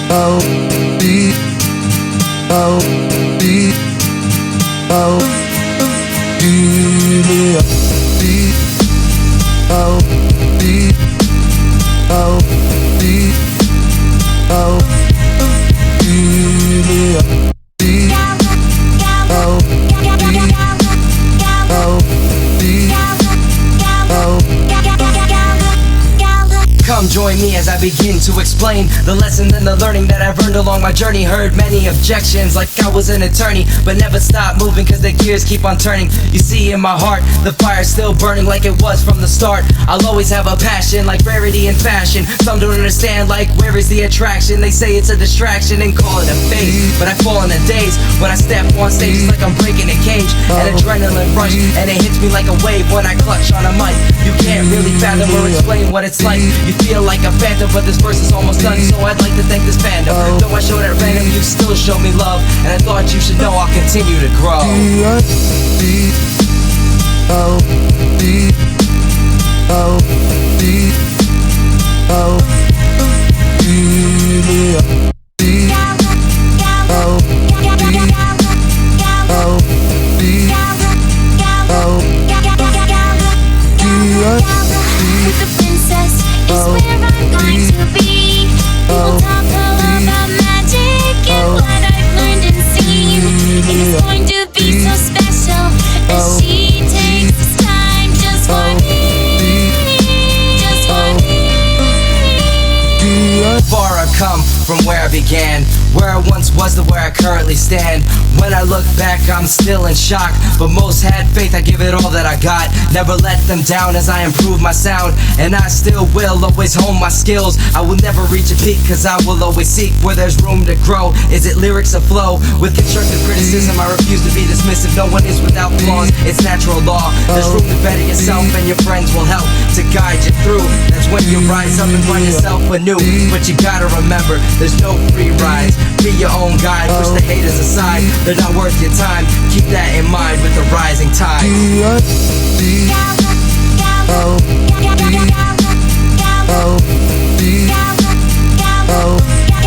oh, deep, oh, deep, oh, Julia, deep, oh, deep, oh, deep, oh, Julia, deep, oh, deep, oh, deep, oh. Come join me as I begin to explain the lessons and the learning that I've earned along my journey. Heard many objections like I was an attorney, but never stopped moving cause the gears keep on turning. You see in my heart, the fire's still burning like it was from the start. I'll always have a passion like rarity and fashion. Some don't understand like where is the attraction. They say it's a distraction and call it a phase, but I fall in a daze when I step on stage. It's like I'm breaking a cage, an adrenaline rush, and it hits me like a wave when I clutch on a mic. You can't really fathom or explain what it's like. You feel like a phantom, but this verse is almost done, so I'd like to thank this fandom. Though I showed at random, you still show me love, and I thought you should know I'll continue to grow. Deep, oh, deep, oh, deep, oh, Julia, deep, oh, deep, oh, deep, oh, Julia, With the princess is where I'm going to be. We'll talk all about magic and what I've learned and seen. It's going to be so special as she takes this time just for me. Just for me. Far I've come from where I began, where I once was to where I currently stand. When I look back, I'm still in shock, but most had faith, I give it all that I got. Never let them down as I improve my sound, and I still will always hone my skills. I will never reach a peak, cause I will always seek where there's room to grow. Is it lyrics or flow? With constructive criticism, I refuse to be dismissive. No one is without flaws, it's natural law. There's room to better yourself, and your friends will help to guide you through. That's when you rise up and find yourself anew. But you gotta remember, there's no free rides. Be your own guide, push the haters aside. They're not worth your time, keep that in mind with the rising tide. Deep, oh, deep, oh, deep, oh,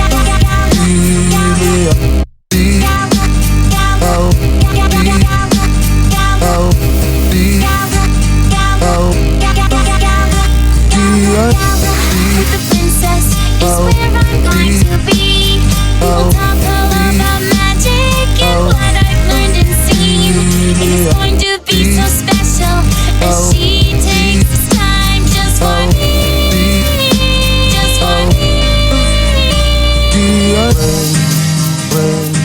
Julia, deep, oh, deep, oh, deep, oh, Julia, With the princess is where I'm going to be. We'll talk all about magic and what I've learned and seen. It's going to be so special as she takes this time just for me. Just for me. Julia,